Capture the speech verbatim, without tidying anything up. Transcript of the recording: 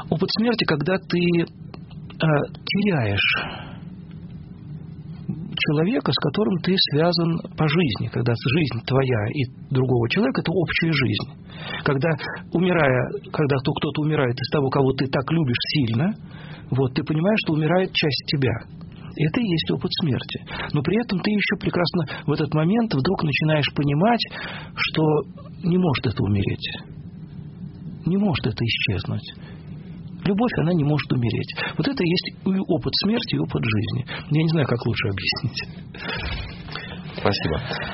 Опыт смерти, когда ты э, теряешь человека, с которым ты связан по жизни, когда жизнь твоя и другого человека – это общая жизнь. Когда, умирая, когда кто-то умирает из того, кого ты так любишь сильно, вот, ты понимаешь, что умирает часть тебя. Это и есть опыт смерти. Но при этом ты еще прекрасно в этот момент вдруг начинаешь понимать, что не может это умереть. Не может это исчезнуть. Любовь, она не может умереть. Вот это и есть и опыт смерти, и опыт жизни. Я не знаю, как лучше объяснить. Спасибо.